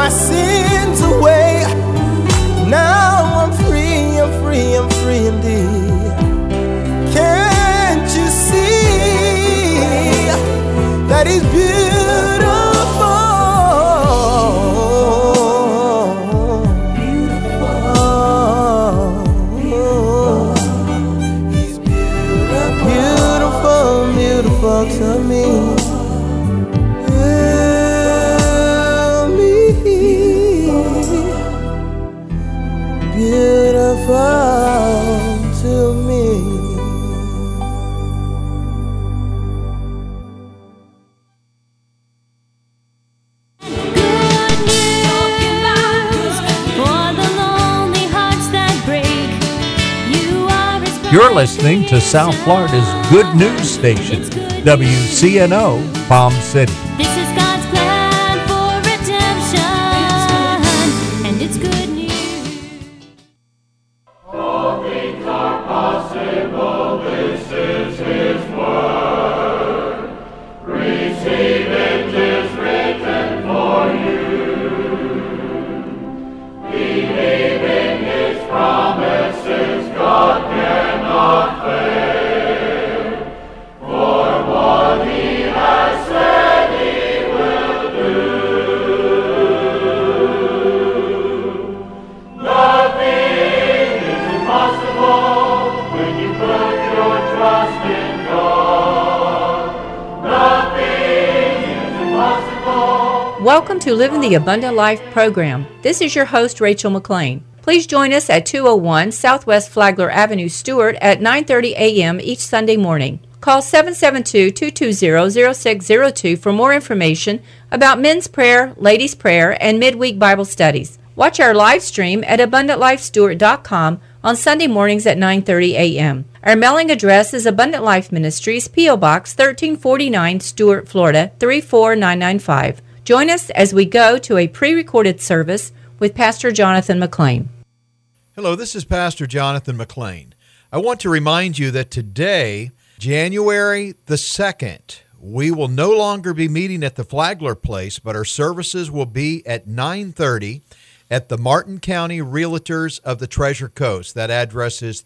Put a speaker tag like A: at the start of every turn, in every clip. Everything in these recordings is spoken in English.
A: my sins away. Now I'm free, I'm free, I'm free indeed. Can't you see that He's beautiful? He's beautiful, beautiful to me. Beautiful to me.
B: Good news for the lonely hearts that break. You are
C: You're listening to South Florida's Good News Station, WCNO, Palm City.
B: This is God's plan for redemption, and it's good news.
D: Welcome to Living the Abundant Life program. This is your host, Rachel McLean. Please join us at 201 Southwest Flagler Avenue, Stuart at 9:30 a.m. each Sunday morning. Call 772-220-0602 for more information about men's prayer, ladies' prayer, and midweek Bible studies. Watch our live stream at abundantlifestuart.com on Sunday mornings at 9:30 a.m. Our mailing address is Abundant Life Ministries, P.O. Box 1349, Stuart, Florida 34995. Join us as we go to a pre-recorded service with Pastor Jonathan McLean.
C: Hello, this is Pastor Jonathan McLean. I want to remind you that today, January the 2nd, we will no longer be meeting at the Flagler Place, but our services will be at 9:30 at the Martin County Realtors of the Treasure Coast. That address is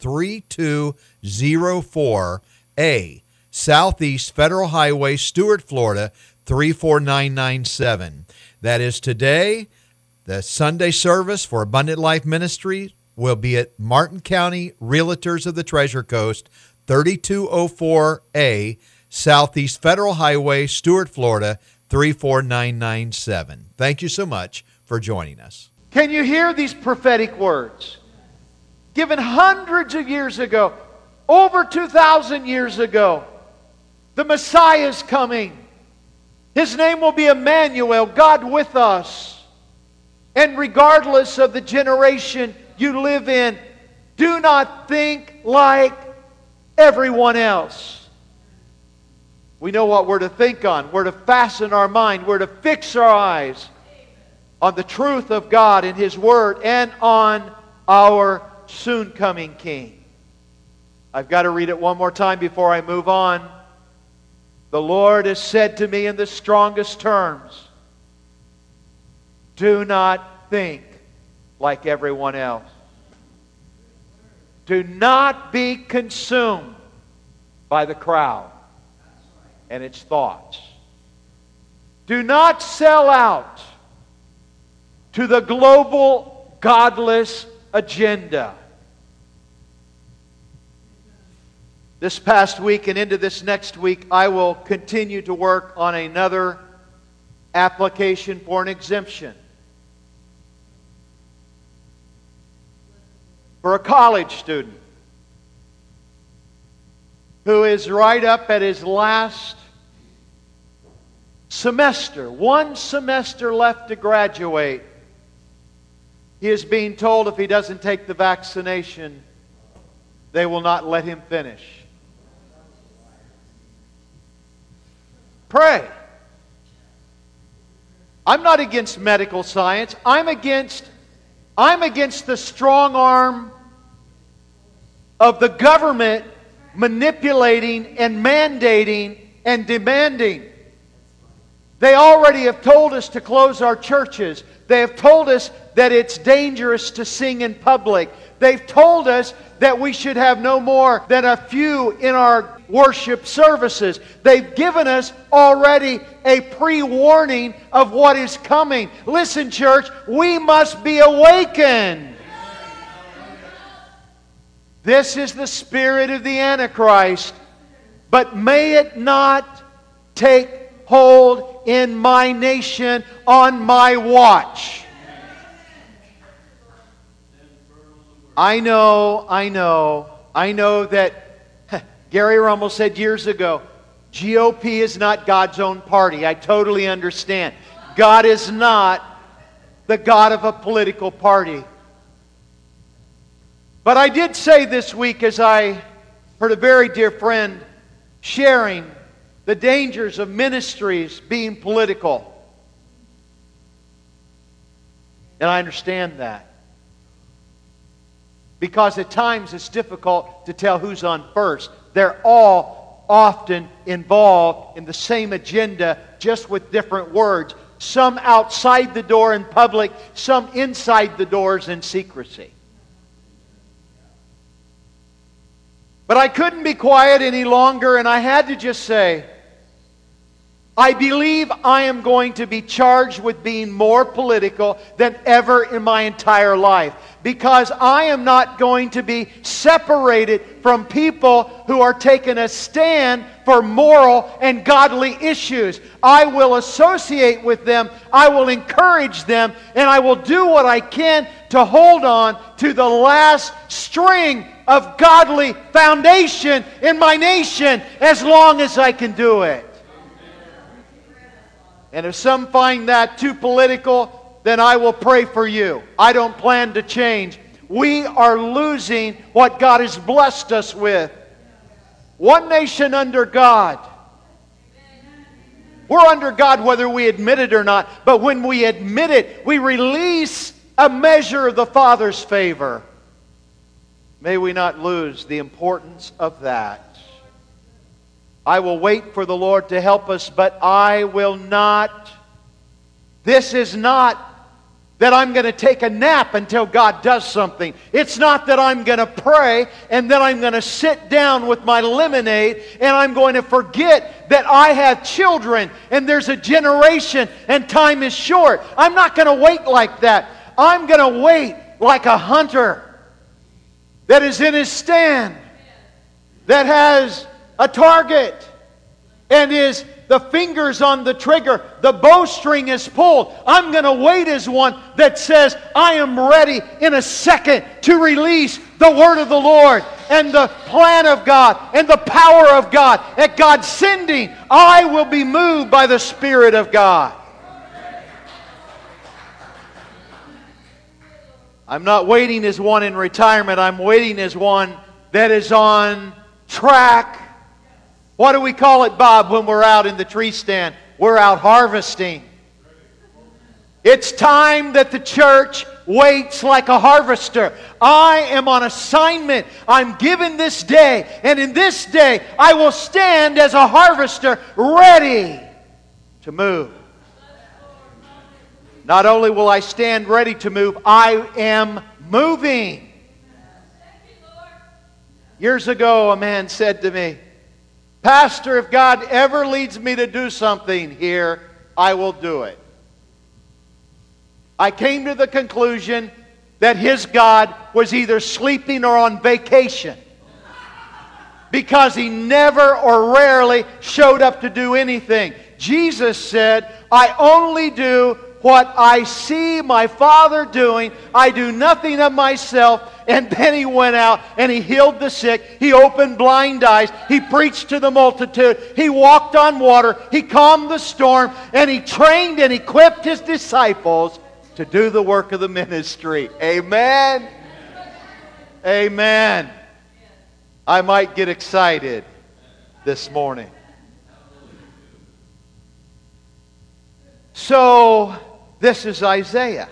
C: 3204A Southeast Federal Highway, Stuart, Florida 34997. That is today. The Sunday service for Abundant Life Ministry will be at Martin County Realtors of the Treasure Coast, 3204A Southeast Federal Highway, Stuart, Florida 34997. Thank you so much for joining us.
E: Can you hear these prophetic words? Given hundreds of years ago, over 2,000 years ago, the Messiah is coming. His name will be Emmanuel, God with us. And regardless of the generation you live in, do not think like everyone else. We know what we're to think on. We're to fasten our mind. We're to fix our eyes on the truth of God and His Word and on our soon-coming King. I've got to read it one more time before I move on. The Lord has said to me in the strongest terms, do not think like everyone else. Do not be consumed by the crowd and its thoughts. Do not sell out to the global godless agenda. This past week and into this next week, I will continue to work on another application for an exemption for a college student who is right up at his last semester, one semester left to graduate. He is being told if he doesn't take the vaccination, they will not let him finish. Pray. I'm not against medical science. I'm against the strong arm of the government manipulating and mandating and demanding They already have told us to close our churches. They have told us that it's dangerous to sing in public. They've told us that we should have no more than a few in our worship services. They've given us already a pre-warning of what is coming. Listen, church, we must be awakened. This is the spirit of the Antichrist, but may it not take hold in my nation on my watch. I know that Gary Rummel said years ago, GOP is not God's own party. I totally understand. God is not the God of a political party. But I did say this week, as I heard a very dear friend sharing the dangers of ministries being political. And I understand that. Because at times it's difficult to tell who's on first. They're all often involved in the same agenda, just with different words. Some outside the door in public, some inside the doors in secrecy. But I couldn't be quiet any longer, and I had to just say, I believe I am going to be charged with being more political than ever in my entire life. Because I am not going to be separated from people who are taking a stand for moral and godly issues. I will associate with them, I will encourage them, and I will do what I can to hold on to the last string of godly foundation in my nation as long as I can do it. And if some find that too political, then I will pray for you. I don't plan to change. We are losing what God has blessed us with. One nation under God. We're under God whether we admit it or not. But when we admit it, we release a measure of the Father's favor. May we not lose the importance of that. I will wait for the Lord to help us, but I will not. This is not that I'm going to take a nap until God does something. It's not that I'm going to pray and then I'm going to sit down with my lemonade and I'm going to forget that I have children and there's a generation and time is short. I'm not going to wait like that. I'm going to wait like a hunter that is in his stand, that has a target, and is the fingers on the trigger, the bowstring is pulled. I'm going to wait as one that says, I am ready in a second to release the word of the Lord and the plan of God and the power of God. At God's sending, I will be moved by the Spirit of God. I'm not waiting as one in retirement. I'm waiting as one that is on track. What do we call it, Bob, when we're out in the tree stand? We're out harvesting. It's time that the church waits like a harvester. I am on assignment. I'm given this day. And in this day, I will stand as a harvester ready to move. Not only will I stand ready to move, I am moving. Years ago, a man said to me, Pastor, if God ever leads me to do something here, I will do it. I came to the conclusion that his God was either sleeping or on vacation, because he never or rarely showed up to do anything. Jesus said, I only do what I see my Father doing. I do nothing of myself. And then he went out and he healed the sick. He opened blind eyes. He preached to the multitude. He walked on water. He calmed the storm. And he trained and equipped his disciples to do the work of the ministry. Amen. Amen. I might get excited this morning. So, this is Isaiah.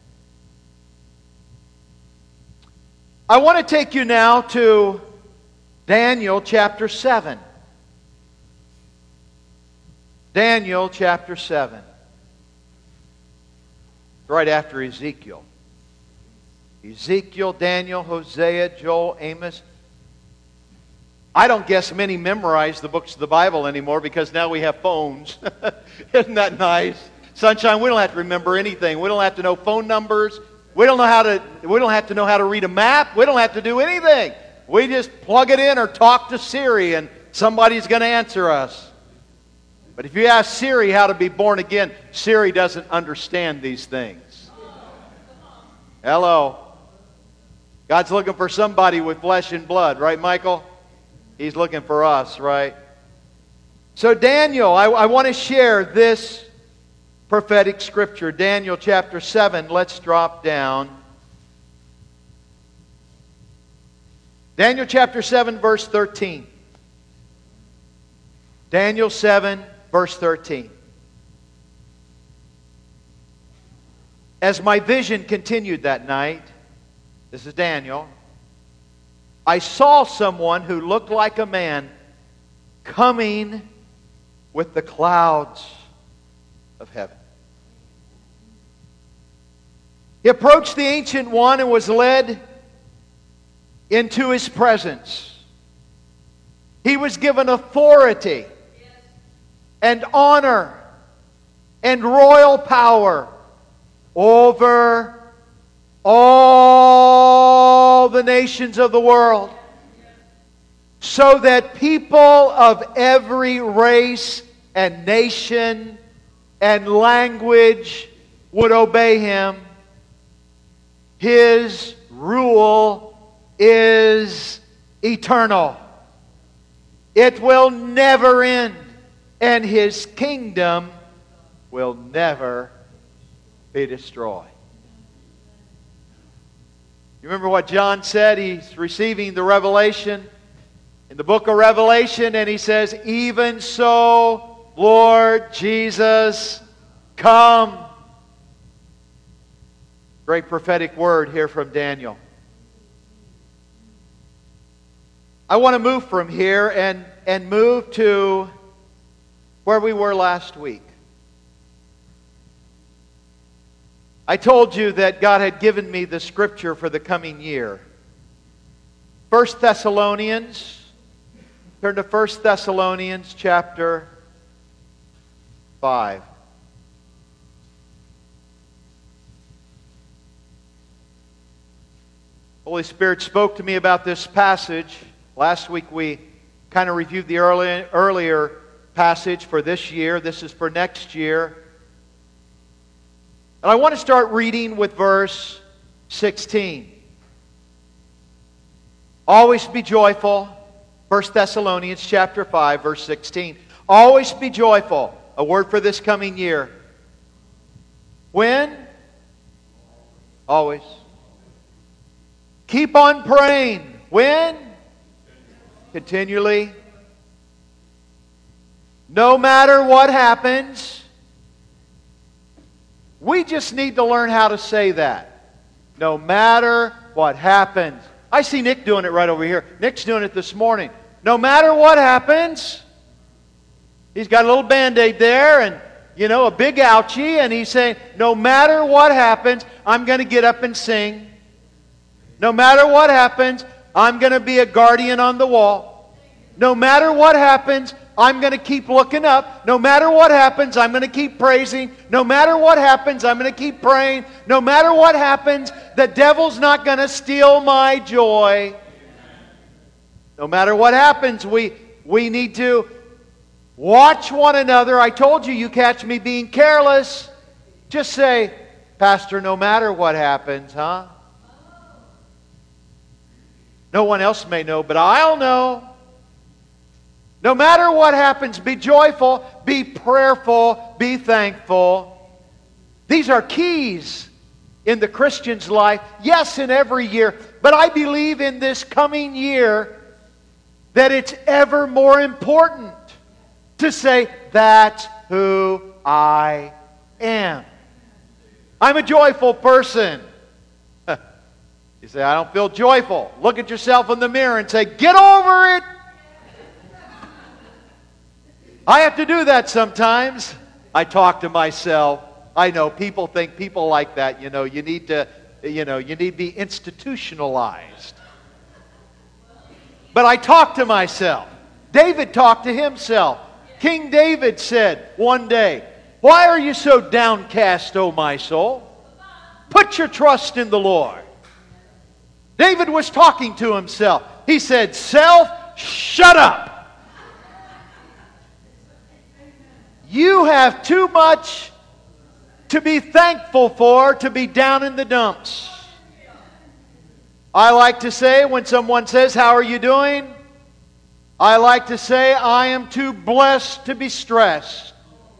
E: I want to take you now to Daniel chapter 7. Daniel chapter 7. Right after Ezekiel. Ezekiel, Daniel, Hosea, Joel, Amos. I don't guess many memorize the books of the Bible anymore because now we have phones. Isn't that nice? Sunshine, we don't have to remember anything. We don't have to know phone numbers. We don't have to know how to read a map. We don't have to do anything. We just plug it in or talk to Siri and somebody's going to answer us. But if you ask Siri how to be born again, Siri doesn't understand these things. Hello. God's looking for somebody with flesh and blood, right, Michael? He's looking for us, right? So Daniel, I want to share this prophetic scripture. Daniel chapter 7. Let's drop down. Daniel chapter 7, verse 13. Daniel 7, verse 13. As my vision continued that night, this is Daniel, I saw someone who looked like a man coming with the clouds of heaven. He approached the Ancient One and was led into His presence. He was given authority and honor and royal power over all the nations of the world, so that people of every race and nation and language would obey Him. His rule is eternal. It will never end, and His kingdom will never be destroyed. You remember what John said? He's receiving the revelation in the book of Revelation, and he says, "Even so, Lord Jesus, come." Great prophetic word here from Daniel. I want to move from here and move to where we were last week. I told you that God had given me the scripture for the coming year. 1 Thessalonians. Turn to 1 Thessalonians chapter 5. Holy Spirit spoke to me about this passage. Last week we kind of reviewed the earlier passage for this year. This is for next year. And I want to start reading with verse 16. Always be joyful. 1 Thessalonians chapter 5, verse 16. Always be joyful. A word for this coming year. When? Always. Keep on praying. When? Continually. No matter what happens. We just need to learn how to say that. No matter what happens. I see Nick doing it right over here. Nick's doing it this morning. No matter what happens. He's got a little Band-Aid there and, a big ouchie. And he's saying, no matter what happens, I'm going to get up and sing. No matter what happens, I'm going to be a guardian on the wall. No matter what happens, I'm going to keep looking up. No matter what happens, I'm going to keep praising. No matter what happens, I'm going to keep praying. No matter what happens, the devil's not going to steal my joy. No matter what happens, we need to watch one another. I told you catch me being careless. Just say, Pastor, no matter what happens, huh? No one else may know, but I'll know. No matter what happens, be joyful, be prayerful, be thankful. These are keys in the Christian's life. Yes, in every year. But I believe in this coming year that it's ever more important to say, that's who I am. I'm a joyful person. You say, I don't feel joyful. Look at yourself in the mirror and say, get over it. I have to do that sometimes. I talk to myself. I know people think people like that, you need to be institutionalized. But I talk to myself. David talked to himself. King David said one day, "Why are you so downcast, O my soul? Put your trust in the Lord." David was talking to himself. He said, "Self, shut up. You have too much to be thankful for to be down in the dumps." I like to say when someone says, "How are you doing?" I like to say, "I am too blessed to be stressed."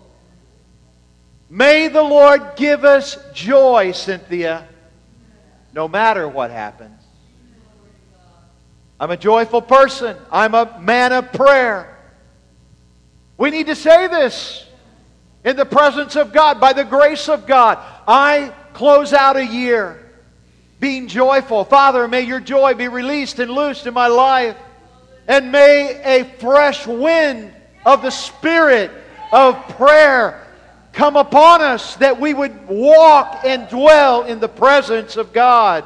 E: May the Lord give us joy, Cynthia, no matter what happens. I'm a joyful person. I'm a man of prayer. We need to say this in the presence of God, by the grace of God. I close out a year being joyful. Father, may your joy be released and loosed in my life. And may a fresh wind of the Spirit of prayer come upon us, that we would walk and dwell in the presence of God.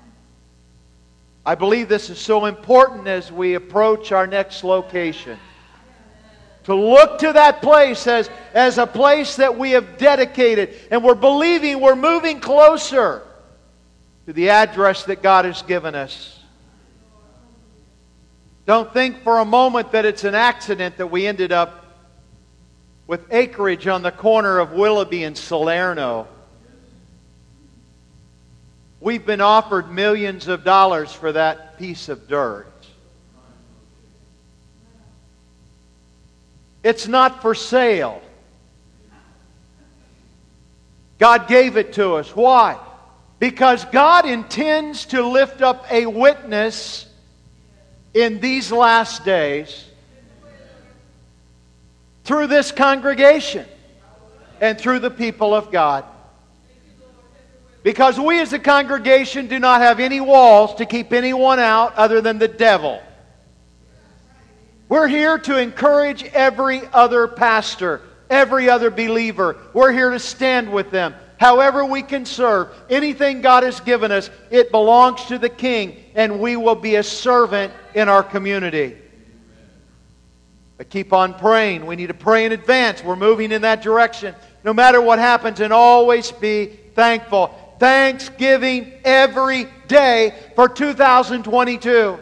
E: I believe this is so important as we approach our next location. To look to that place as a place that we have dedicated, and we're believing we're moving closer to the address that God has given us. Don't think for a moment that it's an accident that we ended up with acreage on the corner of Willoughby and Salerno. We've been offered millions of dollars for that piece of dirt. It's not for sale. God gave it to us. Why? Because God intends to lift up a witness in these last days through this congregation and through the people of God. Because we as a congregation do not have any walls to keep anyone out other than the devil. We're here to encourage every other pastor, every other believer. We're here to stand with them. However we can serve, anything God has given us, it belongs to the King, and we will be a servant in our community. But keep on praying. We need to pray in advance. We're moving in that direction. No matter what happens, and always be thankful. Thanksgiving every day for 2022.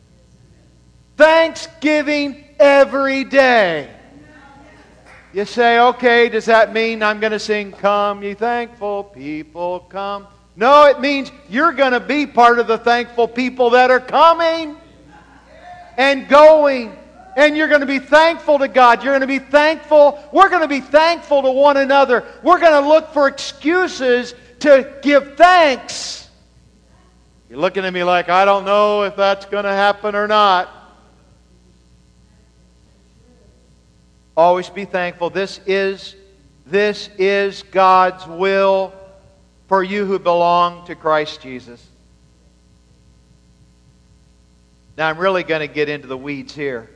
E: Thanksgiving every day. You say, okay, does that mean I'm going to sing, "Come ye thankful people, come"? No, it means you're going to be part of the thankful people that are coming and going. And you're going to be thankful to God. You're going to be thankful. We're going to be thankful to one another. We're going to look for excuses to give thanks. You're looking at me like, I don't know if that's going to happen or not. Always be thankful. This is God's will for you who belong to Christ Jesus. Now I'm really going to get into the weeds here.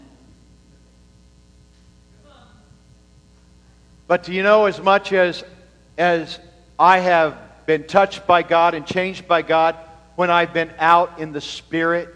E: But do you know, as much as I have been touched by God and changed by God when I've been out in the Spirit,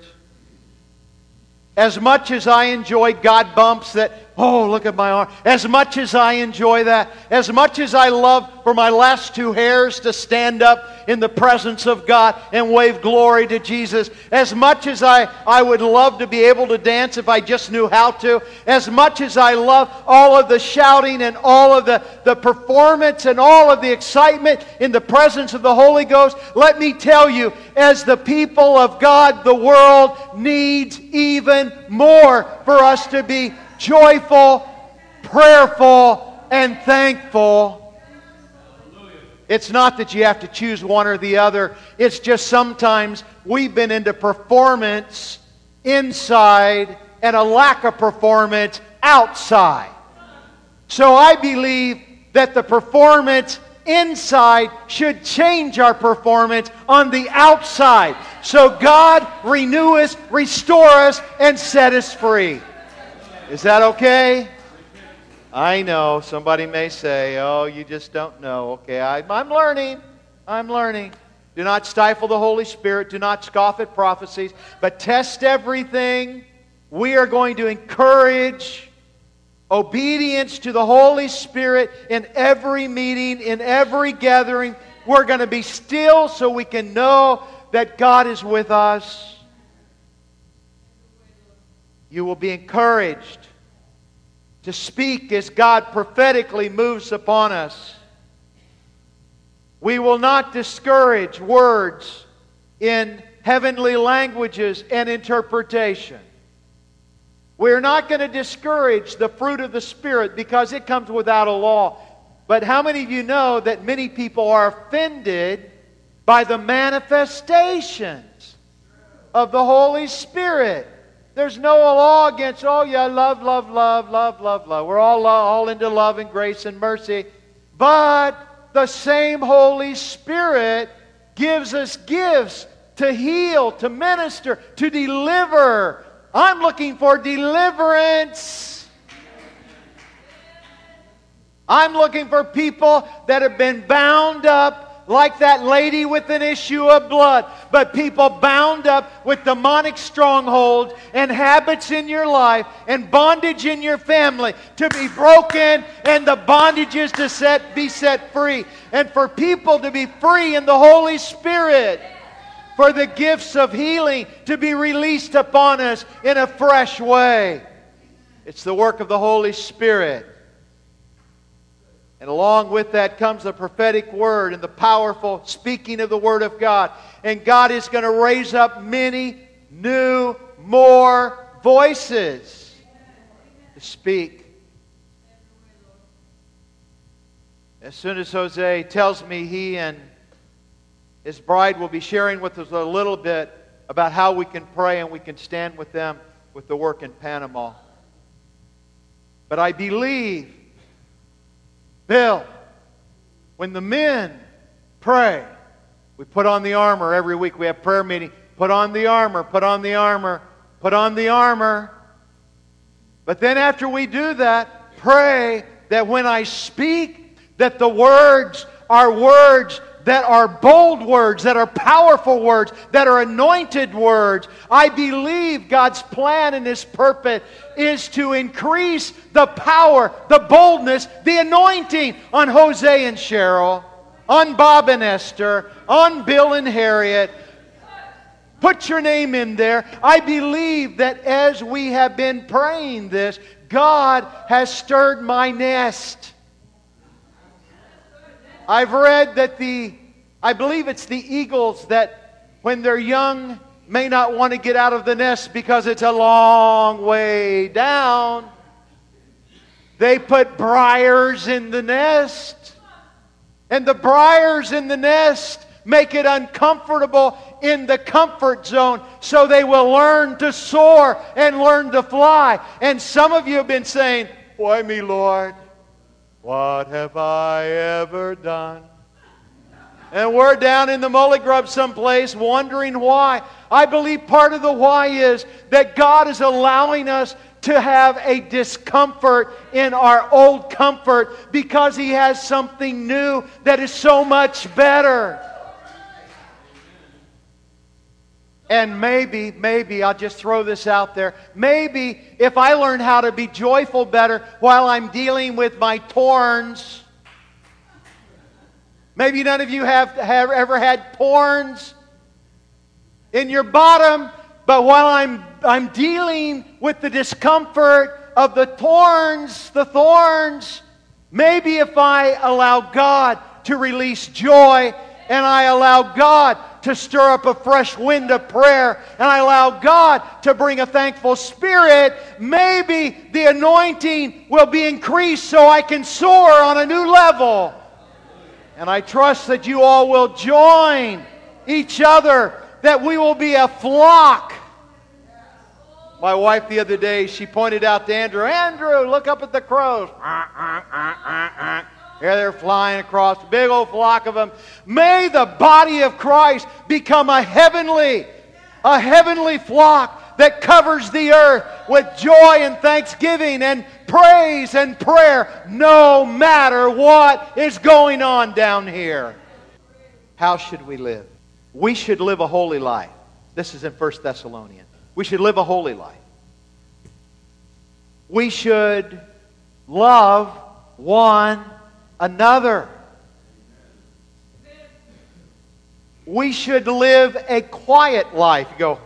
E: as much as I enjoy God bumps that, oh, look at my arm. As much as I enjoy that, as much as I love for my last two hairs to stand up in the presence of God and wave glory to Jesus, as much as I would love to be able to dance if I just knew how to, as much as I love all of the shouting and all of the performance and all of the excitement in the presence of the Holy Ghost, let me tell you, as the people of God, the world needs even more for us to be joyful, prayerful, and thankful. It's not that you have to choose one or the other. It's just sometimes we've been into performance inside and a lack of performance outside. So I believe that the performance inside should change our performance on the outside. So God renew us, restore us, and set us free. Is that okay? I know. Somebody may say, oh, you just don't know. Okay, I'm learning. I'm learning. Do not stifle the Holy Spirit. Do not scoff at prophecies. But test everything. We are going to encourage obedience to the Holy Spirit in every meeting, in every gathering. We're going to be still so we can know that God is with us. You will be encouraged to speak as God prophetically moves upon us. We will not discourage words in heavenly languages and interpretation. We're not going to discourage the fruit of the Spirit because it comes without a law. But how many of you know that many people are offended by the manifestations of the Holy Spirit? There's no law against, oh yeah, love, love, love, love, love, love. We're all into love and grace and mercy. But the same Holy Spirit gives us gifts to heal, to minister, to deliver. I'm looking for deliverance. I'm looking for people that have been bound up like that lady with an issue of blood. But people bound up with demonic strongholds and habits in your life and bondage in your family to be broken, and the bondages to be set free. And for people to be free in the Holy Spirit. For the gifts of healing to be released upon us in a fresh way. It's the work of the Holy Spirit. And along with that comes the prophetic word and the powerful speaking of the Word of God. And God is going to raise up many new, more voices to speak. As soon as Jose tells me he and his bride will be sharing with us a little bit about how we can pray and we can stand with them with the work in Panama. But I believe, Bill, when the men pray, we put on the armor every week. We have prayer meeting. Put on the armor, put on the armor, put on the armor. But then after we do that, pray that when I speak, that the words are words that are bold words, that are powerful words, that are anointed words. I believe God's plan and His purpose is to increase the power, the boldness, the anointing on Jose and Cheryl, on Bob and Esther, on Bill and Harriet. Put your name in there. I believe that as we have been praying this, God has stirred my nest. I've read that I believe it's the eagles that when they're young may not want to get out of the nest because it's a long way down. They put briars in the nest. And the briars in the nest make it uncomfortable in the comfort zone, so they will learn to soar and learn to fly. And some of you have been saying, why me, Lord? What have I ever done? And we're down in the Mully Grub someplace wondering why. I believe part of the why is that God is allowing us to have a discomfort in our old comfort because He has something new that is so much better. And maybe, I'll just throw this out there, maybe if I learn how to be joyful better while I'm dealing with my thorns. Maybe none of you have ever had thorns in your bottom, but while I'm dealing with the discomfort of the thorns, maybe if I allow God to release joy and I allow God to stir up a fresh wind of prayer, and I allow God to bring a thankful spirit, maybe the anointing will be increased so I can soar on a new level. And I trust that you all will join each other, that we will be a flock. My wife the other day, she pointed out to Andrew, Andrew, look up at the crows. Here they're flying across, a big old flock of them. May the body of Christ become a heavenly flock that covers the earth with joy and thanksgiving and praise and prayer no matter what is going on down here. How should we live? We should live a holy life. This is in 1 Thessalonians. We should live a holy life. We should love one another. We should live a quiet life. You go,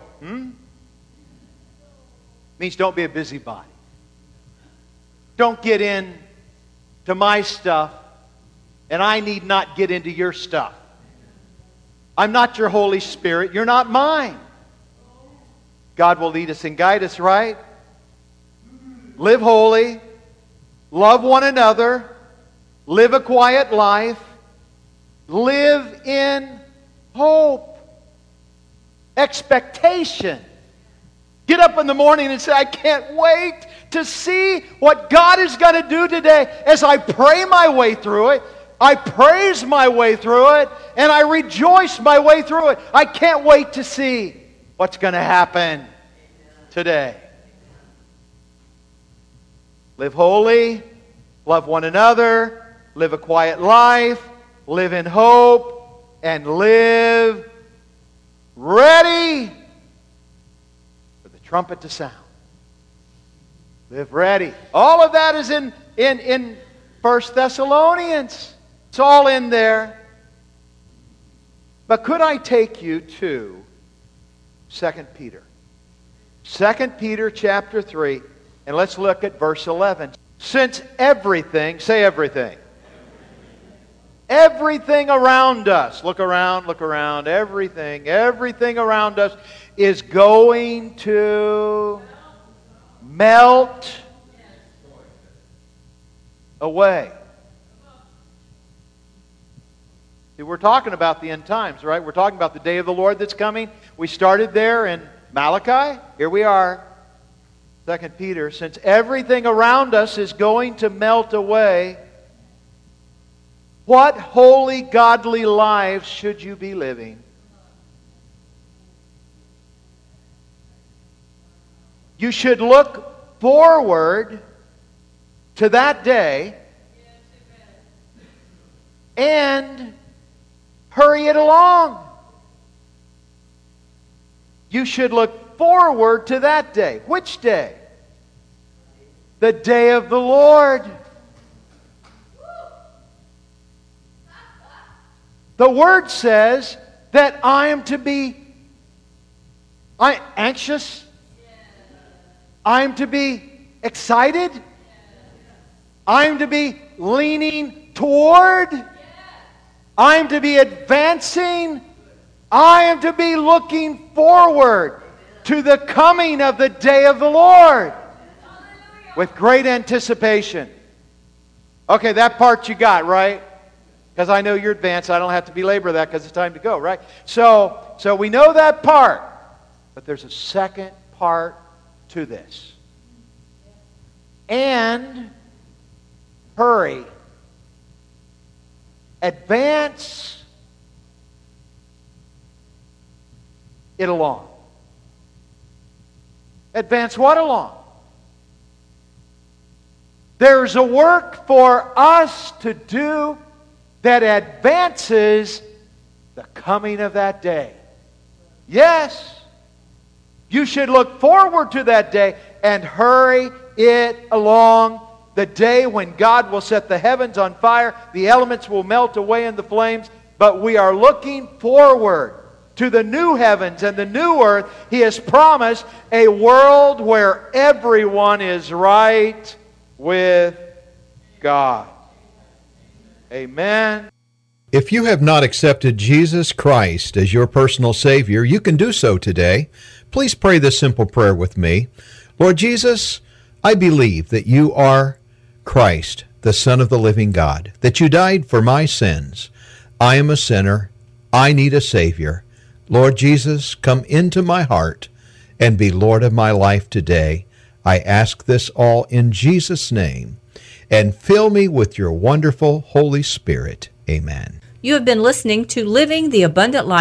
E: Means don't be a busybody. Don't get in to my stuff, and I need not get into your stuff. I'm not your Holy Spirit. You're not mine. God will lead us and guide us, right? Live holy. Love one another. Live a quiet life. Live in hope. Expectation. Get up in the morning and say, I can't wait to see what God is going to do today. As I pray my way through it, I praise my way through it, and I rejoice my way through it. I can't wait to see what's going to happen today. Live holy, love one another, live a quiet life, live in hope, and live ready for the trumpet to sound. Live ready. All of that is in 1 Thessalonians. It's all in there. But could I take you to 2 Peter? 2 Peter chapter 3, and let's look at verse 11. Since everything, say everything. Everything around us, look around, everything around us is going to melt away. See, we're talking about the end times, right? We're talking about the day of the Lord that's coming. We started there in Malachi. Here we are, 2 Peter. Since everything around us is going to melt away, what holy, godly lives should you be living? You should look forward to that day and hurry it along. You should look forward to that day. Which day? The day of the Lord. The Word says that I am to be anxious. I am to be excited. I am to be leaning toward. I am to be advancing. I am to be looking forward to the coming of the day of the Lord with great anticipation. Okay, that part you got, right? Because I know you're advanced. I don't have to belabor that because it's time to go, right? So we know that part. But there's a second part to this. And hurry. Advance it along. Advance what along? There's a work for us to do that advances the coming of that day. Yes, you should look forward to that day and hurry it along. The day when God will set the heavens on fire, the elements will melt away in the flames, but we are looking forward to the new heavens and the new earth. He has promised a world where everyone is right with God. Amen.
C: If you have not accepted Jesus Christ as your personal Savior, you can do so today. Please pray this simple prayer with me. Lord Jesus, I believe that you are Christ, the Son of the living God, that you died for my sins. I am a sinner. I need a Savior. Lord Jesus, come into my heart and be Lord of my life today. I ask this all in Jesus' name, and fill me with your wonderful Holy Spirit. Amen.
D: You have been listening to Living the Abundant Life